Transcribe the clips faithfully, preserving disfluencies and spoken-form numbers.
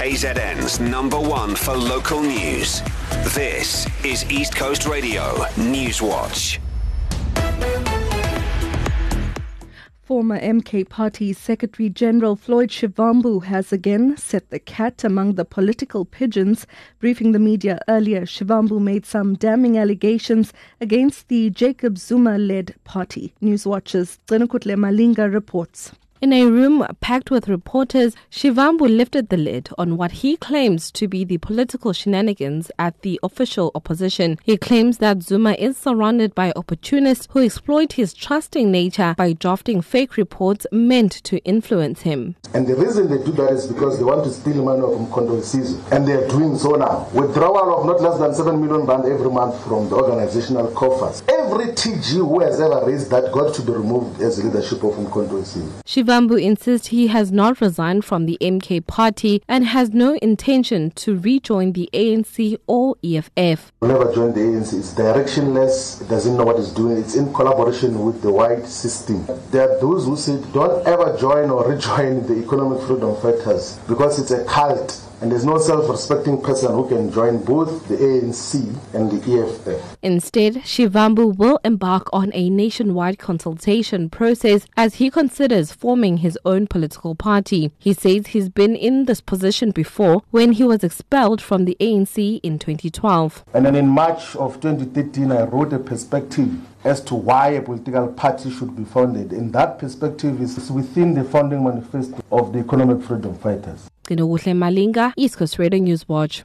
K Z N's number one for local news. This is East Coast Radio News Watch. Former M K Party Secretary General Floyd Shivambu has again set the cat among the political pigeons. Briefing the media earlier, Shivambu made some damning allegations against the Jacob Zuma-led party. Newswatch's Tsinukutle Malinga reports. In a room packed with reporters, Shivambu lifted the lid on what he claims to be the political shenanigans at the official opposition. He claims that Zuma is surrounded by opportunists who exploit his trusting nature by drafting fake reports meant to influence him. And the reason they do that is because they want to steal money from Mkondo Sizwe. And they are doing so now. Withdrawal of not less than seven million rand every month from the organizational coffers. Every T G who has ever raised that got to be removed as leadership of Mkondo Sizwe. Shivambu insists he has not resigned from the M K party and has no intention to rejoin the A N C or E F F. Never joined the A N C. It's directionless. It doesn't know what it's doing. It's in collaboration with the white system. There are those who say don't ever join or rejoin the economic freedom fighters because it's a cult. And there's no self-respecting person who can join both the A N C and the E F F. Instead, Shivambu will embark on a nationwide consultation process as he considers forming his own political party. He says he's been in this position before when he was expelled from the A N C in twenty twelve. And then in March of twenty thirteen, I wrote a perspective as to why a political party should be founded. And that perspective is within the founding manifesto of the economic freedom fighters. Tsinukutle Malinga, East Coast Radio News Watch.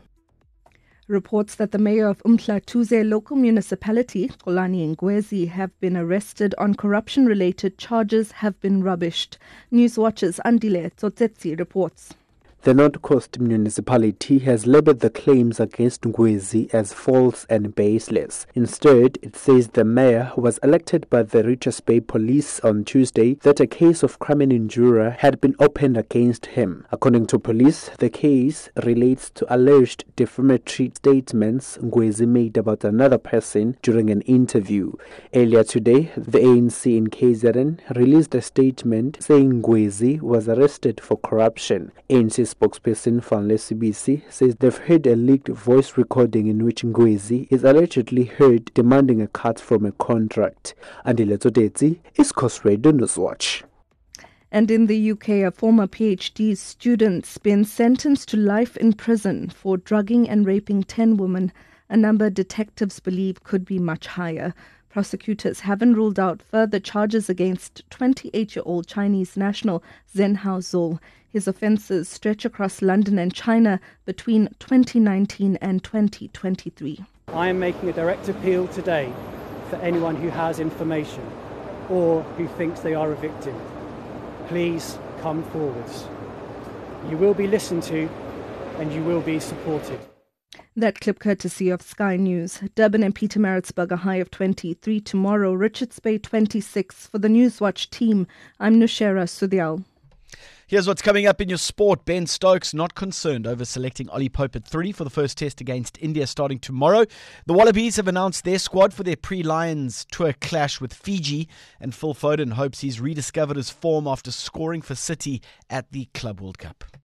Reports that the mayor of Umhlathuze local municipality, Xolani Ngwezi, have been arrested on corruption-related charges have been rubbished. Newswatch's Andile Tsotsetsi reports. The North Coast municipality has labelled the claims against Ngwezi as false and baseless. Instead, it says the mayor, who was elected by the Richards Bay Police on Tuesday, that a case of crime and injury had been opened against him. According to police, the case relates to alleged defamatory statements Ngwezi made about another person during an interview. Earlier today, the A N C in K Z N released a statement saying Ngwezi was arrested for corruption. A N C spokesperson Fanle C B C says they've heard a leaked voice recording in which Ngwezi is allegedly heard demanding a cut from a contract. Andile Tsotsetsi, East Coast Radio News Watch. And in the U K, a former PhD student's been sentenced to life in prison for drugging and raping ten women, a number detectives believe could be much higher. Prosecutors haven't ruled out further charges against twenty-eight-year-old Chinese national Zhen Haozhou. His offences stretch across London and China between twenty nineteen and twenty twenty-three. I am making a direct appeal today for anyone who has information or who thinks they are a victim. Please come forwards. You will be listened to and you will be supported. That clip courtesy of Sky News. Durban and Pietermaritzburg a high of twenty-three tomorrow. Richards Bay twenty-six. For the Newswatch team, I'm Nushera Sudial. Here's what's coming up in your sport. Ben Stokes not concerned over selecting Ollie Pope at three for the first test against India starting tomorrow. The Wallabies have announced their squad for their pre-Lions tour clash with Fiji, and Phil Foden hopes he's rediscovered his form after scoring for City at the Club World Cup.